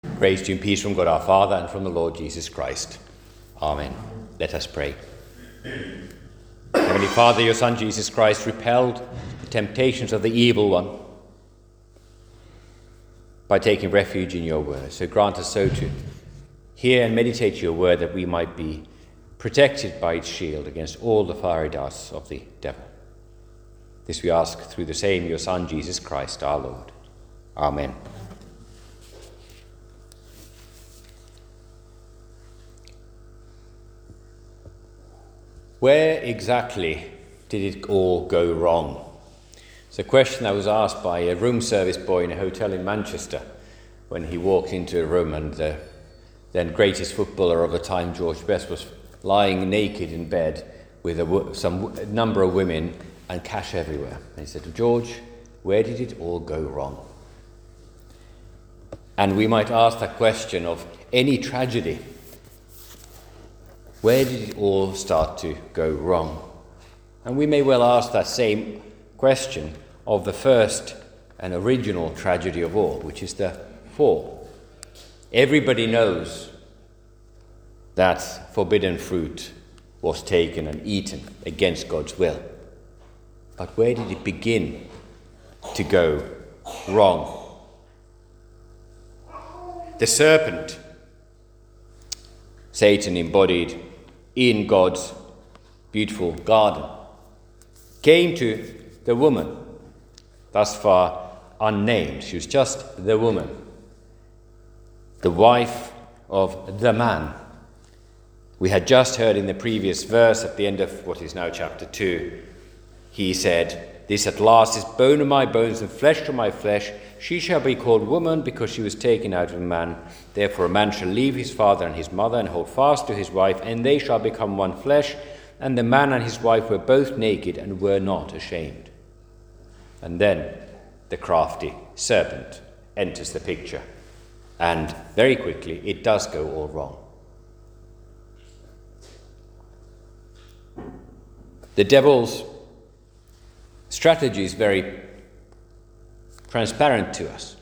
Grace to you and peace from God our Father and from the Lord Jesus Christ. Amen. Let us pray. Heavenly Father, your Son Jesus Christ repelled the temptations of the evil one by taking refuge in your word. So grant us so to hear and meditate your word, that we might be protected by its shield against all the fiery darts of the devil. This we ask through the same your Son Jesus Christ our Lord. Amen. Where exactly did it all go wrong? It's a question that was asked by a room service boy in a hotel in Manchester when he walked into a room, and the then greatest footballer of the time, George Best, was lying naked in bed with a number of women and cash everywhere. And he said to George, where did it all go wrong? And we might ask that question of any tragedy. Where did it all start to go wrong? And we may well ask that same question of the first and original tragedy of all, which is the fall. Everybody knows that forbidden fruit was taken and eaten against God's will. But where did it begin to go wrong? The serpent, Satan embodied in God's beautiful garden, came to the woman, thus far unnamed. She was just the woman, the wife of the man. We had just heard in the previous verse at the end of what is now chapter 2, he said, "This at last is bone of my bones and flesh of my flesh. She shall be called woman, because she was taken out of man. Therefore a man shall leave his father and his mother and hold fast to his wife, and they shall become one flesh. And the man and his wife were both naked and were not ashamed." And then the crafty serpent enters the picture. And very quickly it does go all wrong. The devil's strategy is very transparent to us.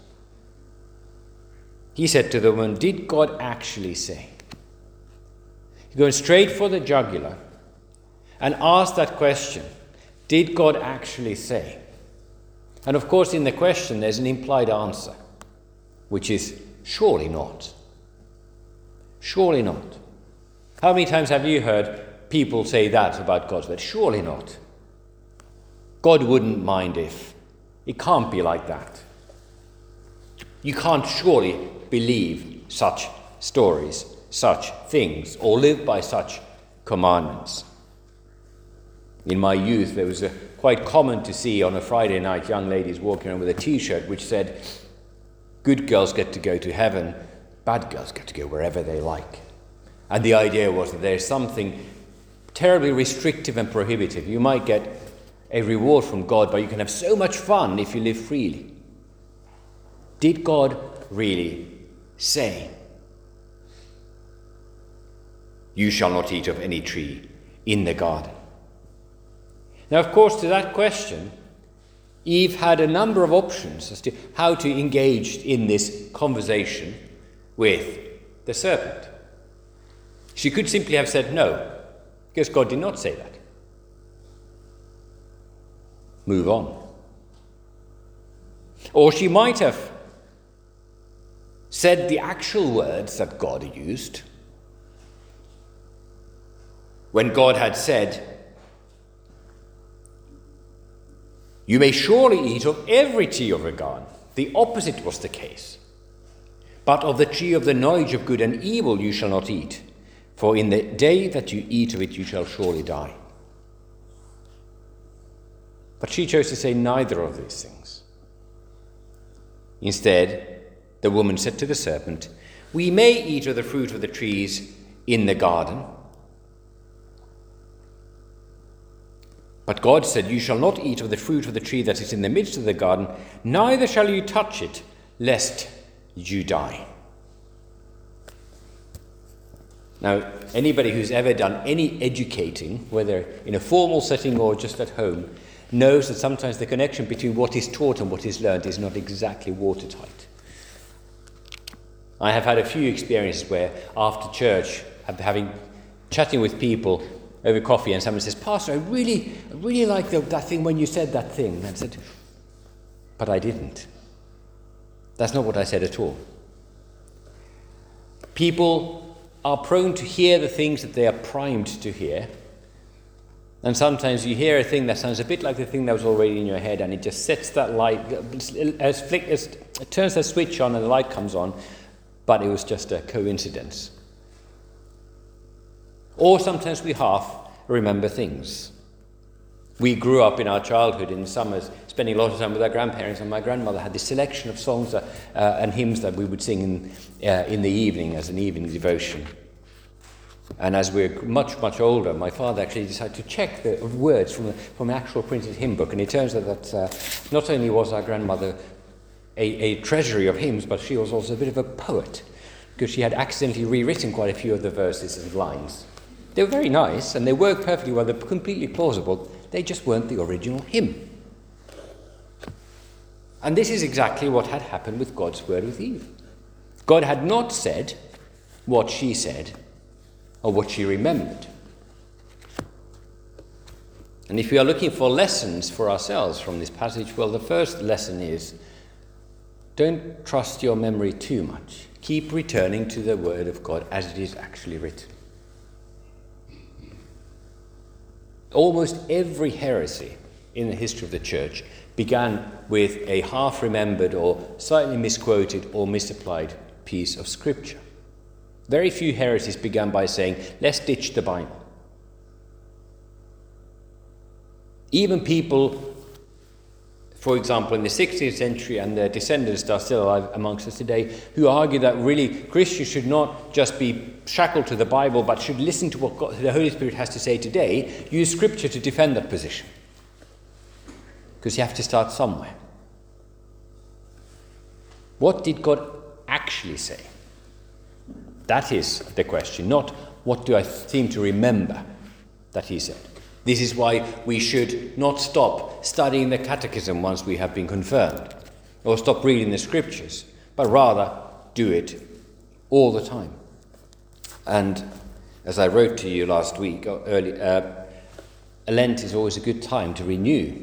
He said to the woman, did God actually say? He's going straight for the jugular and asked that question, did God actually say? And of course in the question there's an implied answer, which is surely not. Surely not. How many times have you heard people say that about God's word? Surely not. God wouldn't mind if. It can't be like that. You can't surely believe such stories, such things, or live by such commandments. In my youth, there was quite common to see on a Friday night young ladies walking around with a T-shirt which said, good girls get to go to heaven, bad girls get to go wherever they like. And the idea was that there's something terribly restrictive and prohibitive. You might get a reward from God, but you can have so much fun if you live freely. Did God really say, you shall not eat of any tree in the garden? Now, of course, to that question, Eve had a number of options as to how to engage in this conversation with the serpent. She could simply have said no, because God did not say that. Move on. Or she might have said the actual words that God used when God had said, you may surely eat of every tree of the garden. The opposite was the case. But of the tree of the knowledge of good and evil you shall not eat, for in the day that you eat of it you shall surely die. But she chose to say neither of these things. Instead, the woman said to the serpent, we may eat of the fruit of the trees in the garden. But God said, you shall not eat of the fruit of the tree that is in the midst of the garden, neither shall you touch it, lest you die. Now, anybody who's ever done any educating, whether in a formal setting or just at home, knows that sometimes the connection between what is taught and what is learned is not exactly watertight. I have had a few experiences where after church, chatting with people over coffee, and someone says, "Pastor, I really like that thing when you said that thing." And I said, "But I didn't. That's not what I said at all." People are prone to hear the things that they are primed to hear. And sometimes you hear a thing that sounds a bit like the thing that was already in your head, and it just sets that light, it turns that switch on and the light comes on, but it was just a coincidence. Or sometimes we half remember things. We grew up in our childhood in the summers, spending a lot of time with our grandparents, and my grandmother had this selection of songs and hymns that we would sing in the evening as an evening devotion. And as we're much, much older, my father actually decided to check the words from the actual printed hymn book. And it turns out that not only was our grandmother a treasury of hymns, but she was also a bit of a poet, because she had accidentally rewritten quite a few of the verses and lines. They were very nice, and they worked perfectly well. They're completely plausible. They just weren't the original hymn. And this is exactly what had happened with God's word with Eve. God had not said what she said, or what she remembered. And if we are looking for lessons for ourselves from this passage, well, the first lesson is, don't trust your memory too much. Keep returning to the word of God as it is actually written. Almost every heresy in the history of the church began with a half-remembered or slightly misquoted or misapplied piece of scripture. Very few heresies began by saying, let's ditch the Bible. Even people, for example, in the 16th century, and their descendants are still alive amongst us today, who argue that really Christians should not just be shackled to the Bible, but should listen to what the Holy Spirit has to say today, use Scripture to defend that position. Because you have to start somewhere. What did God actually say? That is the question, not what do I seem to remember that he said. This is why we should not stop studying the catechism once we have been confirmed, or stop reading the scriptures, but rather do it all the time. And as I wrote to you last week, Lent is always a good time to renew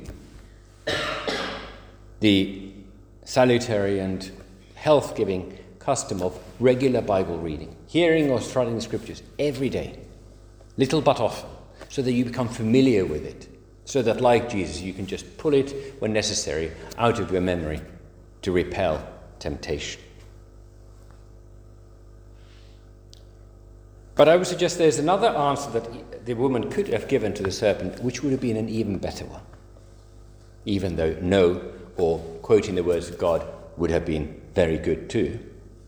the salutary and health-giving custom of regular Bible reading, hearing or studying the scriptures every day, little but often, so that you become familiar with it, so that, like Jesus, you can just pull it when necessary out of your memory to repel temptation. But I would suggest there's another answer that the woman could have given to the serpent, which would have been an even better one, even though no, or quoting the words of God, would have been very good too.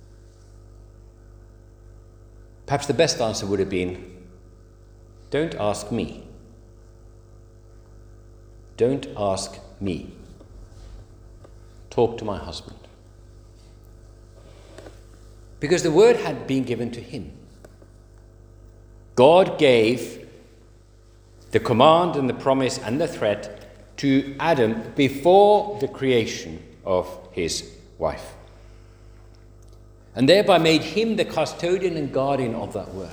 Perhaps the best answer would have been, don't ask me. Don't ask me. Talk to my husband. Because the word had been given to him. God gave the command and the promise and the threat to Adam before the creation of his wife, and thereby made him the custodian and guardian of that word.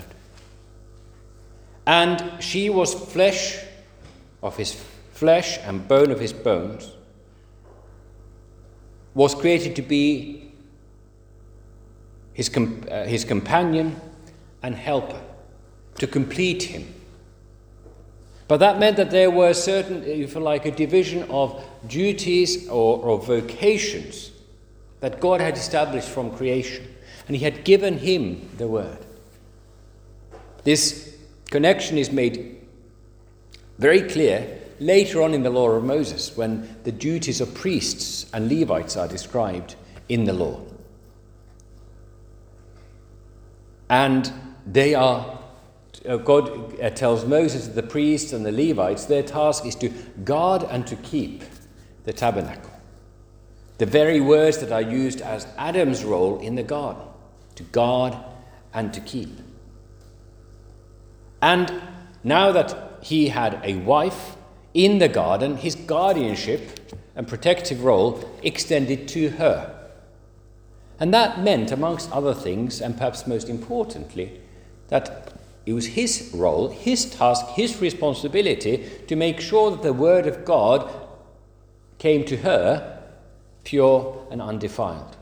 And she was flesh of his flesh and bone of his bones, was created to be his companion and helper, to complete him. But that meant that there were certain, if you like, a division of duties or vocations that God had established from creation. And he had given him the word. This connection is made very clear later on in the law of Moses, when the duties of priests and Levites are described in the law. And they are, God tells Moses that the priests and the Levites, their task is to guard and to keep the tabernacle. The very words that are used as Adam's role in the garden, to guard and to keep. And now that he had a wife in the garden, his guardianship and protective role extended to her. And that meant, amongst other things, and perhaps most importantly, that it was his role, his task, his responsibility to make sure that the word of God came to her pure and undefiled.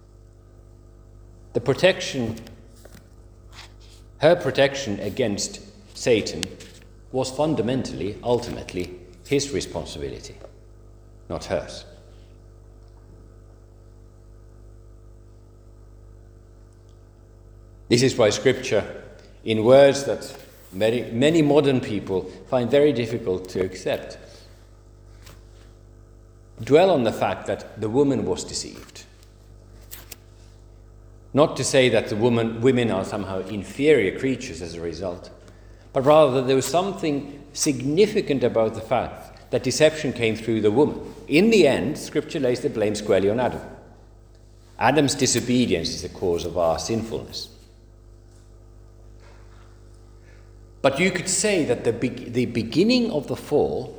Her protection against Satan was fundamentally, ultimately, his responsibility, not hers. This is why Scripture, in words that many modern people find very difficult to accept, dwell on the fact that the woman was deceived. Not to say that women are somehow inferior creatures as a result, but rather that there was something significant about the fact that deception came through the woman. In the end, Scripture lays the blame squarely on Adam. Adam's disobedience is the cause of our sinfulness. But you could say that the beginning of the fall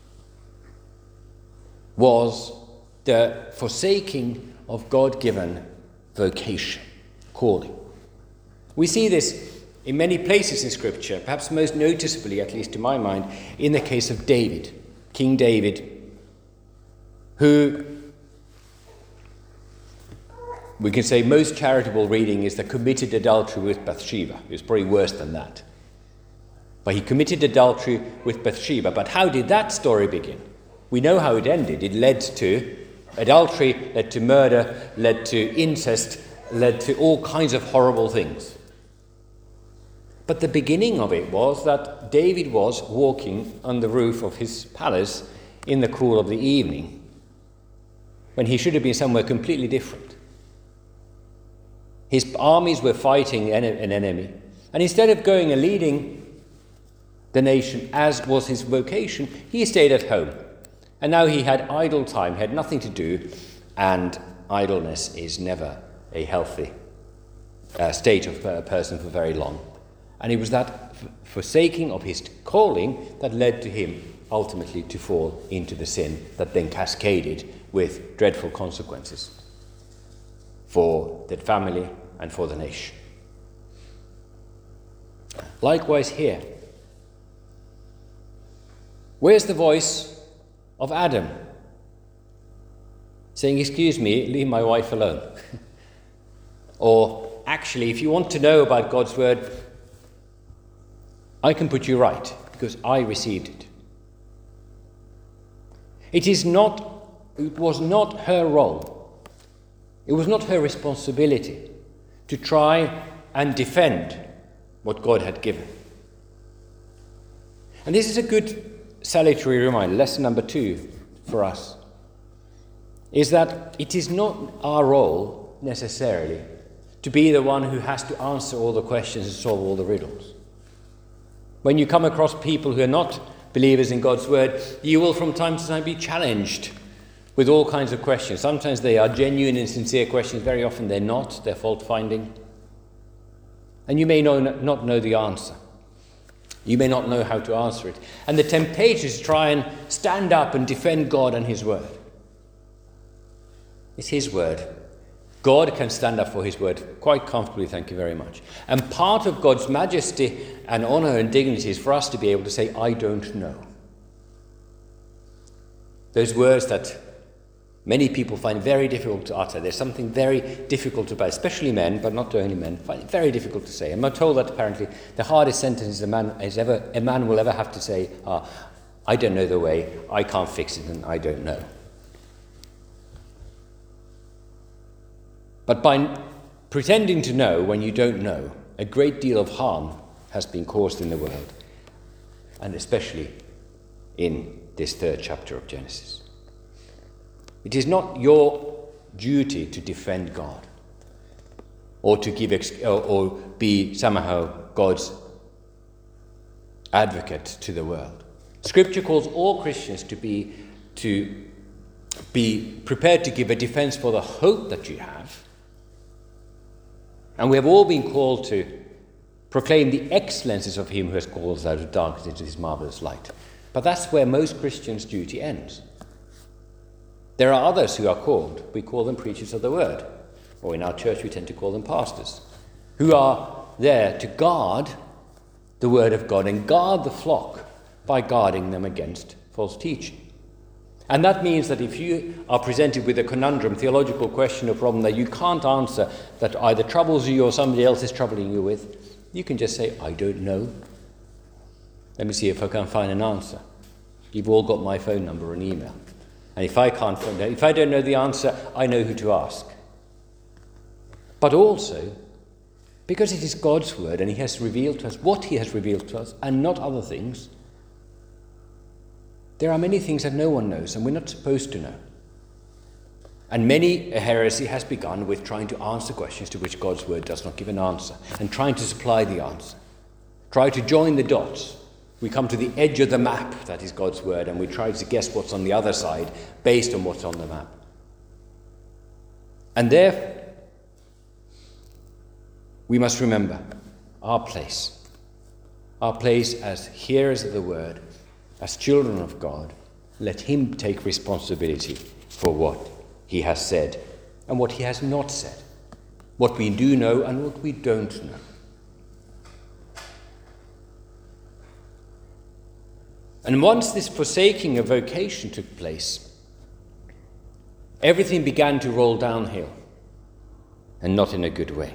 was the forsaking of God-given vocation, calling. We see this in many places in Scripture, perhaps most noticeably, at least to my mind, in the case of David, King David, who we can say most charitable reading is that committed adultery with Bathsheba. It was probably worse than that. But he committed adultery with Bathsheba. But how did that story begin? We know how it ended. It led to adultery, led to murder, led to incest, led to all kinds of horrible things. But the beginning of it was that David was walking on the roof of his palace in the cool of the evening, when he should have been somewhere completely different. His armies were fighting an enemy, and instead of going and leading the nation as was his vocation, he stayed at home. And now he had idle time, had nothing to do, and idleness is never a healthy state of a person for very long. And it was that forsaking of his calling that led to him ultimately to fall into the sin that then cascaded with dreadful consequences for the family and for the nation. Likewise here. Where's the voice of Adam saying, "Excuse me, leave my wife alone"? Or, actually, if you want to know about God's word, I can put you right, because I received it. It was not her role. It was not her responsibility to try and defend what God had given. And this is a good salutary reminder. Lesson number 2 for us is that it is not our role necessarily to be the one who has to answer all the questions and solve all the riddles. When you come across people who are not believers in God's word, you will from time to time be challenged with all kinds of questions. Sometimes they are genuine and sincere questions. Very often they're not. They're fault-finding. And you may not know the answer. You may not know how to answer it. And the temptation is to try and stand up and defend God and his word. It's his word. God can stand up for his word quite comfortably, thank you very much. And part of God's majesty and honor and dignity is for us to be able to say, "I don't know." Those words that many people find very difficult to utter. There's something very difficult about, especially men, but not only men, find it very difficult to say. And I'm told that apparently the hardest sentence a man will ever have to say are, "I don't know the way, I can't fix it, and I don't know." But by pretending to know when you don't know, a great deal of harm has been caused in the world, and especially in this 3rd chapter of Genesis. It is not your duty to defend God or to give or be somehow God's advocate to the world. Scripture calls all Christians to be prepared to give a defense for the hope that you have. And we have all been called to proclaim the excellences of him who has called us out of darkness into his marvelous light. But that's where most Christians' duty ends. There are others who are called. We call them preachers of the word, or in our church we tend to call them pastors, who are there to guard the word of God and guard the flock by guarding them against false teaching. And that means that if you are presented with a conundrum, theological question or problem that you can't answer, that either troubles you or somebody else is troubling you with, you can just say, I don't know. Let me see if I can find an answer. You've all got my phone number and email. And if I don't know the answer, I know who to ask. But also, because it is God's word and he has revealed to us what he has revealed to us and not other things, there are many things that no one knows and we're not supposed to know. And many a heresy has begun with trying to answer questions to which God's word does not give an answer and trying to supply the answer. Try to join the dots. We come to the edge of the map, that is God's word, and we try to guess what's on the other side based on what's on the map. And therefore, we must remember our place as hearers of the word, as children of God. Let him take responsibility for what he has said and what he has not said, what we do know and what we don't know. And once this forsaking of vocation took place, everything began to roll downhill, and not in a good way.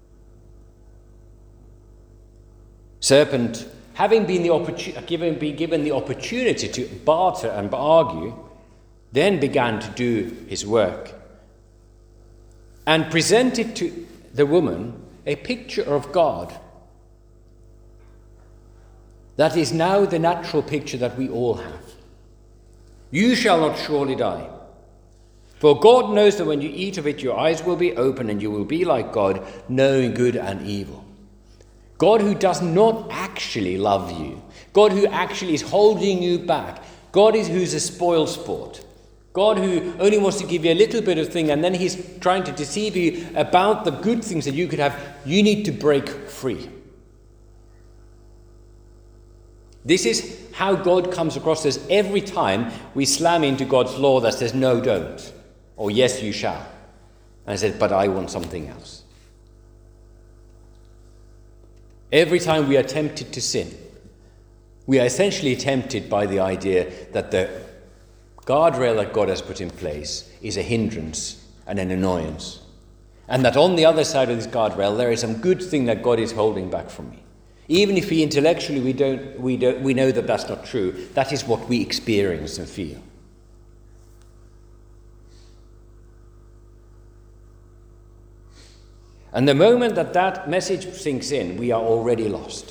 Serpent, having been given the opportunity to barter and argue, then began to do his work and presented to the woman a picture of God that is now the natural picture that we all have. You shall not surely die. For God knows that when you eat of it, your eyes will be open and you will be like God, knowing good and evil. God who does not actually love you. God who actually is holding you back. God who's a spoil sport. God who only wants to give you a little bit of thing and then he's trying to deceive you about the good things that you could have. You need to break free. This is how God comes across us every time we slam into God's law that says, no, don't, or yes, you shall. And I said, but I want something else. Every time we are tempted to sin, we are essentially tempted by the idea that the guardrail that God has put in place is a hindrance and an annoyance, and that on the other side of this guardrail there is some good thing that God is holding back from me. Even if intellectually we know that that's not true, that is what we experience and feel. And the moment that that message sinks in, we are already lost.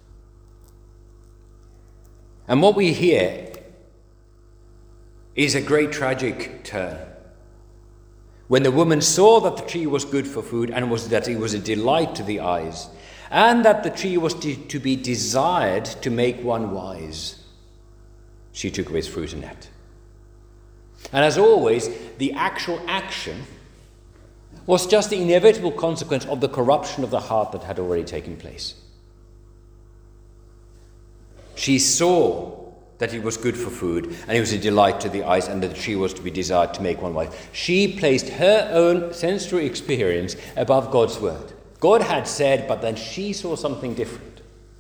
And what we hear is a great tragic turn. When the woman saw that the tree was good for food and that it was a delight to the eyes, and that the tree was to be desired to make one wise, she took of its fruit and ate. And as always, the actual action was just the inevitable consequence of the corruption of the heart that had already taken place. She saw that it was good for food, and it was a delight to the eyes, and that the tree was to be desired to make one wise. She placed her own sensory experience above God's word. God had said, but then she saw something different.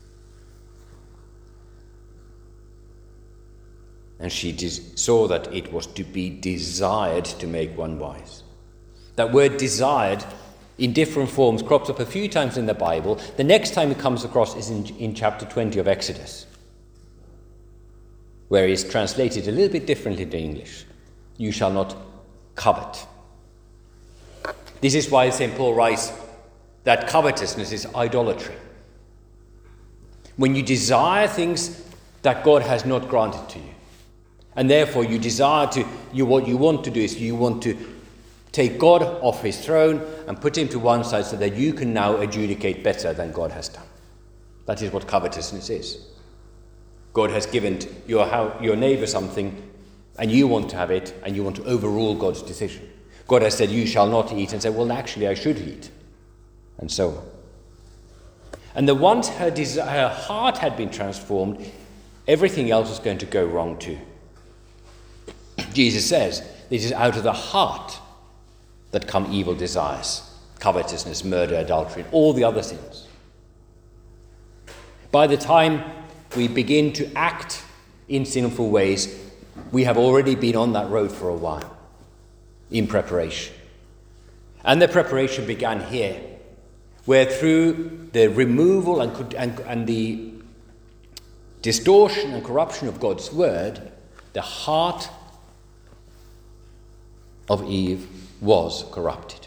And she saw that it was to be desired to make one wise. That word desired in different forms crops up a few times in the Bible. The next time it comes across is in chapter 20 of Exodus, where it's translated a little bit differently in English. You shall not covet. This is why St. Paul writes that covetousness is idolatry. When you desire things that God has not granted to you, and therefore you desire what you want to do is you want to take God off his throne and put him to one side so that you can now adjudicate better than God has done. That is what covetousness is. God has given your neighbor something and you want to have it and you want to overrule God's decision. God has said you shall not eat and say, well, actually I should eat. And so on. And the once her heart had been transformed, everything else was going to go wrong too. Jesus says, this is out of the heart that come evil desires, covetousness, murder, adultery, and all the other sins. By the time we begin to act in sinful ways, we have already been on that road for a while in preparation. And the preparation began here, where through the removal and the distortion and corruption of God's word, the heart of Eve was corrupted.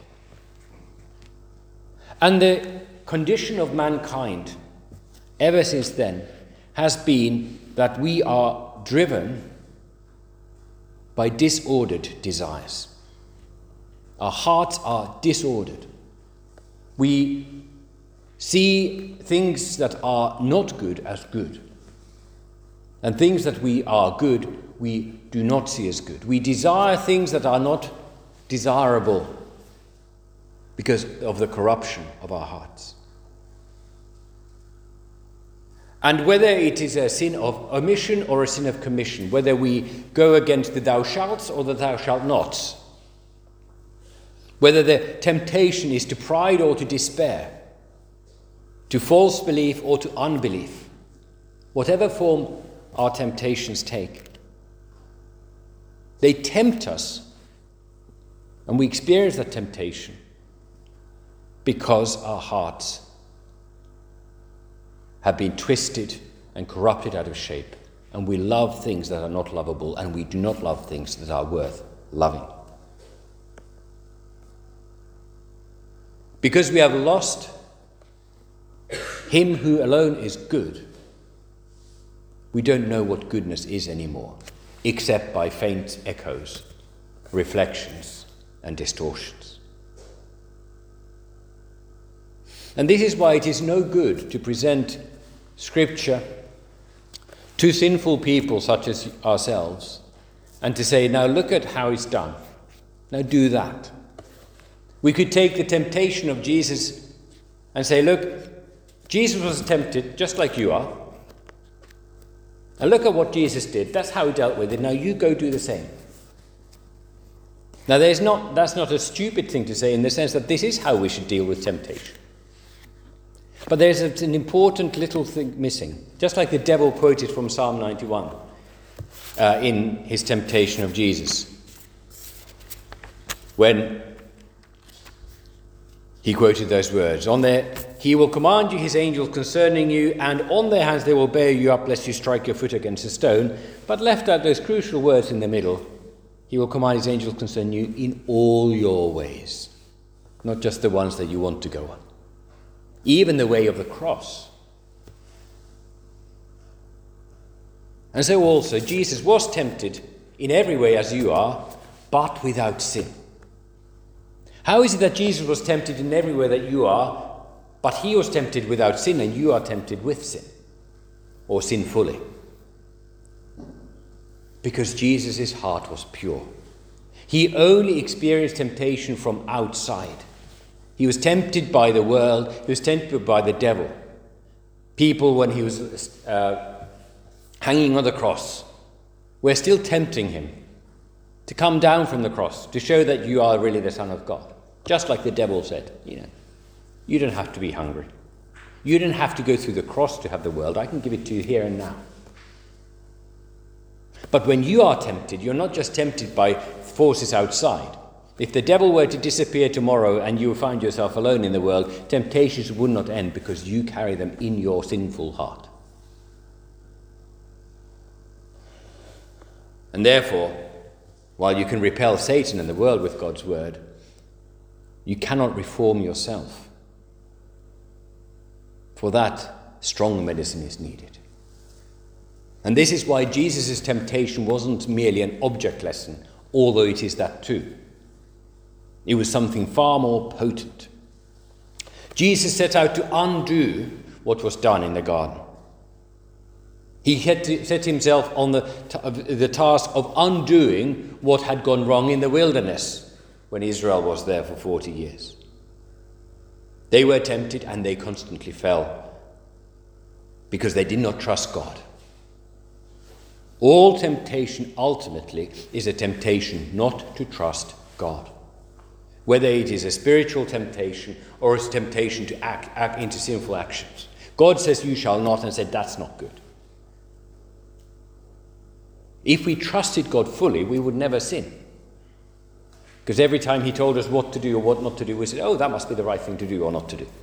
And the condition of mankind ever since then has been that we are driven by disordered desires. Our hearts are disordered. We see things that are not good as good. And things that we are good, we do not see as good. We desire things that are not desirable because of the corruption of our hearts. And whether it is a sin of omission or a sin of commission, whether we go against the thou shalts or the thou shalt nots, whether the temptation is to pride or to despair, to false belief or to unbelief, whatever form our temptations take, they tempt us, and we experience that temptation because our hearts have been twisted and corrupted out of shape, and we love things that are not lovable, and we do not love things that are worth loving. Because we have lost Him who alone is good, we don't know what goodness is anymore, except by faint echoes, reflections, and distortions. And this is why it is no good to present Scripture to sinful people such as ourselves and to say, now look at how it's done. Now do that. We could take the temptation of Jesus and say, look, Jesus was tempted just like you are. And look at what Jesus did. That's how he dealt with it. Now you go do the same. Now that's not a stupid thing to say in the sense that this is how we should deal with temptation. But there's an important little thing missing. Just like the devil quoted from Psalm 91 in his temptation of Jesus. When he quoted those words, he will command you his angels concerning you, and on their hands they will bear you up lest you strike your foot against a stone. But left out those crucial words in the middle, he will command his angels concerning you in all your ways, not just the ones that you want to go on. Even the way of the cross. And so also Jesus was tempted in every way as you are, but without sin. How is it that Jesus was tempted in every way that you are, but he was tempted without sin and you are tempted with sin, or sinfully? Because Jesus' heart was pure. He only experienced temptation from outside. He was tempted by the world. He was tempted by the devil. People, when he was hanging on the cross, were still tempting him to come down from the cross, to show that you are really the Son of God. Just like the devil said, you don't have to be hungry. You don't have to go through the cross to have the world. I can give it to you here and now. But when you are tempted, you're not just tempted by forces outside. If the devil were to disappear tomorrow and you find yourself alone in the world, temptations would not end because you carry them in your sinful heart. And therefore, while you can repel Satan and the world with God's word, you cannot reform yourself. For that, strong medicine is needed. And this is why Jesus' temptation wasn't merely an object lesson, although it is that too. It was something far more potent. Jesus set out to undo what was done in the garden. He had to set himself on the task of undoing what had gone wrong in the wilderness when Israel was there for 40 years. They were tempted and they constantly fell because they did not trust God. All temptation ultimately is a temptation not to trust God. whether it is a spiritual temptation or a temptation to act into sinful actions. God says, you shall not, and said, that's not good. If we trusted God fully, we would never sin. Because every time he told us what to do or what not to do, we said, oh, that must be the right thing to do or not to do.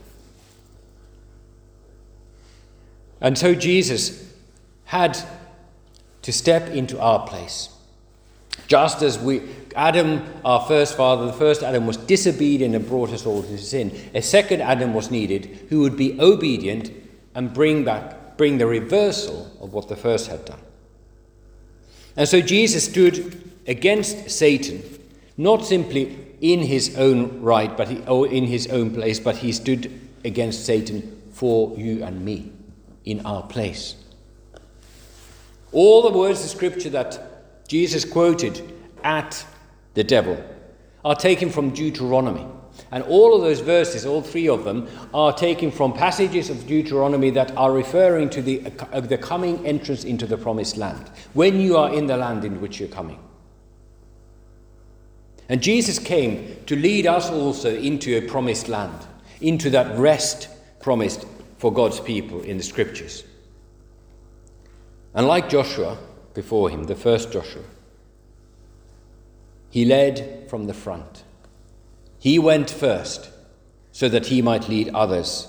And so Jesus had to step into our place. Just as Adam, our first father, the first Adam was disobedient and brought us all to sin, a second Adam was needed who would be obedient and bring the reversal of what the first had done. And so Jesus stood against Satan, not simply in his own right, or in his own place, but he stood against Satan for you and me, in our place. All the words of Scripture that Jesus quoted at the devil are taken from Deuteronomy. And all of those verses, all three of them, are taken from passages of Deuteronomy that are referring to the coming entrance into the promised land, when you are in the land in which you're coming. And Jesus came to lead us also into a promised land, into that rest promised for God's people in the Scriptures. And like Joshua before him, the first Joshua, he led from the front. He went first so that he might lead others.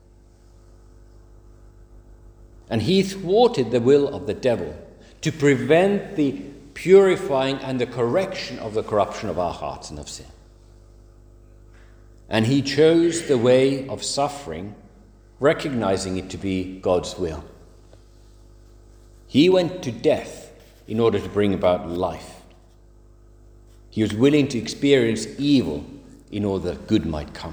And he thwarted the will of the devil to prevent the purifying and the correction of the corruption of our hearts and of sin. And he chose the way of suffering, recognizing it to be God's will. He went to death in order to bring about life. He was willing to experience evil in order that good might come.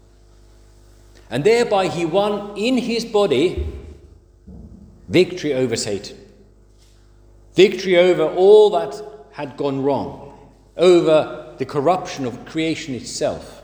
And thereby he won in his body victory over Satan. Victory over all that had gone wrong, over the corruption of creation itself.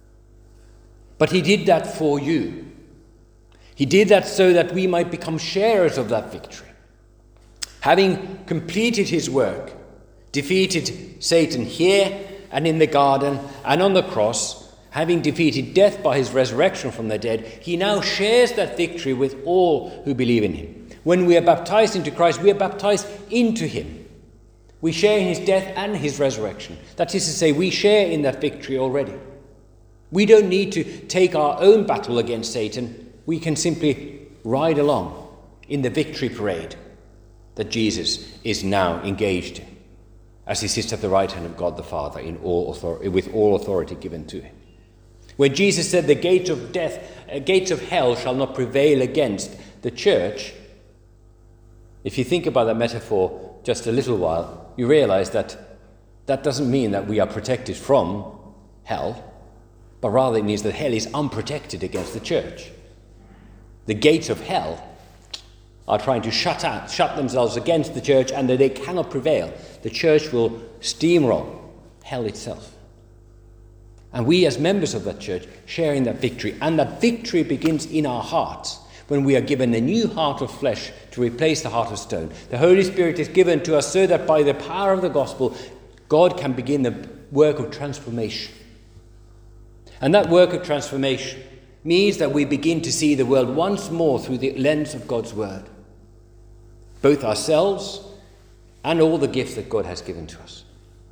But he did that for you. He did that so that we might become sharers of that victory. Having completed his work, defeated Satan here and in the garden and on the cross, having defeated death by his resurrection from the dead, he now shares that victory with all who believe in him. When we are baptized into Christ, we are baptized into him. We share in his death and his resurrection. That is to say, we share in that victory already. We don't need to take our own battle against Satan. We can simply ride along in the victory parade that Jesus is now engaged in, as he sits at the right hand of God the Father in all authority, with all authority given to him. When Jesus said the gates of death, gates of hell shall not prevail against the church, if you think about that metaphor just a little while, you realize that that doesn't mean that we are protected from hell, but rather it means that hell is unprotected against the church. The gates of hell are trying to shut themselves against the church, and that they cannot prevail. The church will steamroll hell itself. And we as members of that church share in that victory. And that victory begins in our hearts when we are given a new heart of flesh to replace the heart of stone. The Holy Spirit is given to us so that by the power of the gospel, God can begin the work of transformation. And that work of transformation means that we begin to see the world once more through the lens of God's word, both ourselves and all the gifts that God has given to us.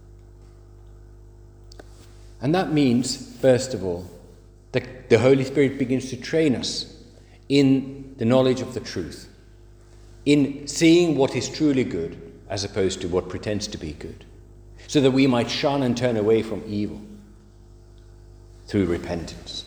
And that means, first of all, that the Holy Spirit begins to train us in the knowledge of the truth, in seeing what is truly good as opposed to what pretends to be good, so that we might shun and turn away from evil through repentance.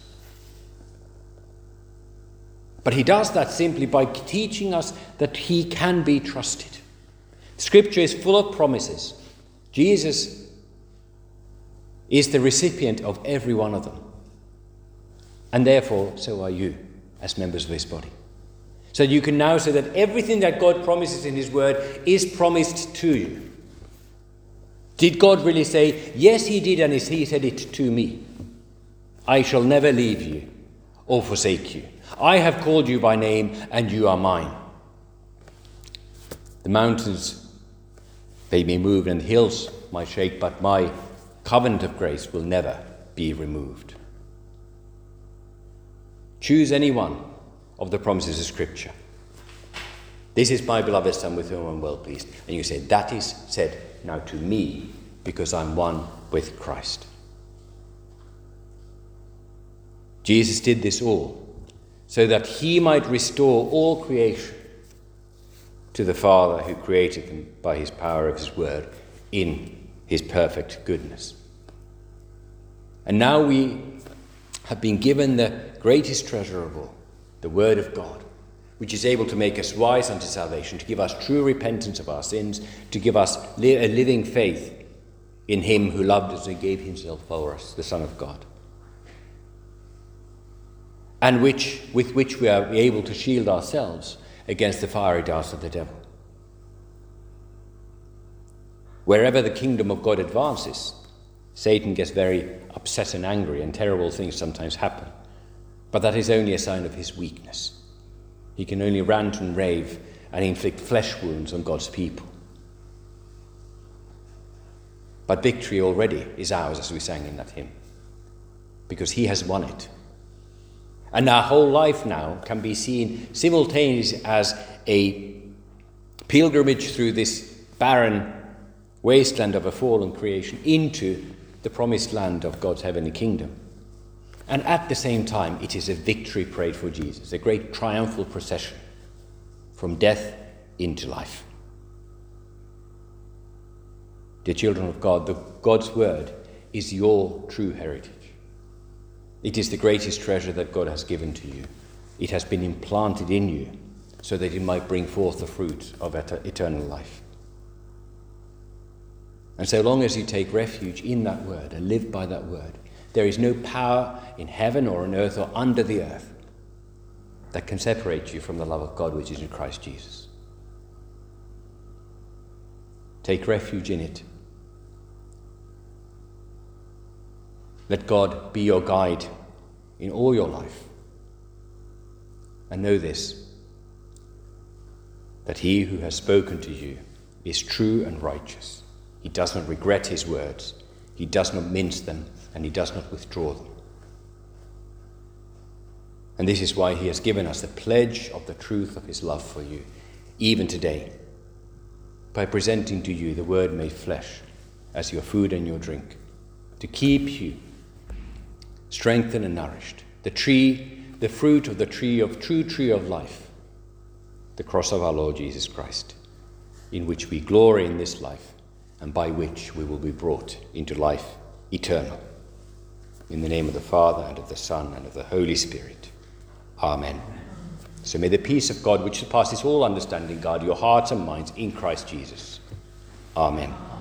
But he does that simply by teaching us that he can be trusted. Scripture is full of promises. Jesus is the recipient of every one of them. And therefore, so are you as members of his body. So you can now say that everything that God promises in his word is promised to you. Did God really say, yes, he did, and he said it to me? I shall never leave you or forsake you. I have called you by name, and you are mine. The mountains, they may move, and the hills might shake, but my covenant of grace will never be removed. Choose any one of the promises of Scripture. This is my beloved Son with whom I'm well pleased. And you say, that is said now to me because I'm one with Christ. Jesus did this all so that he might restore all creation to the Father who created them by his power of his word in his perfect goodness. And now we have been given the greatest treasure of all, the Word of God, which is able to make us wise unto salvation, to give us true repentance of our sins, to give us a living faith in him who loved us and gave himself for us, the Son of God, and with which we are able to shield ourselves against the fiery darts of the devil. Wherever the kingdom of God advances, Satan gets very upset and angry, and terrible things sometimes happen. But that is only a sign of his weakness. He can only rant and rave and inflict flesh wounds on God's people. But victory already is ours, as we sang in that hymn, because he has won it. And our whole life now can be seen simultaneously as a pilgrimage through this barren wasteland of a fallen creation into the promised land of God's heavenly kingdom. And at the same time, it is a victory parade for Jesus, a great triumphal procession from death into life. Dear children of God, God's word is your true heritage. It is the greatest treasure that God has given to you. It has been implanted in you so that it might bring forth the fruit of eternal life. And so long as you take refuge in that word and live by that word, there is no power in heaven or on earth or under the earth that can separate you from the love of God which is in Christ Jesus. Take refuge in it. Let God be your guide in all your life. And know this, that he who has spoken to you is true and righteous. He does not regret his words. He does not mince them, and he does not withdraw them. And this is why he has given us the pledge of the truth of his love for you, even today, by presenting to you the word made flesh as your food and your drink, to keep you strengthened and nourished. The fruit of the true tree of life, the cross of our Lord Jesus Christ, in which we glory in this life, and by which we will be brought into life eternal. In the name of the Father, and of the Son, and of the Holy Spirit. Amen. So may the peace of God, which surpasses all understanding, guard your hearts and minds in Christ Jesus. Amen.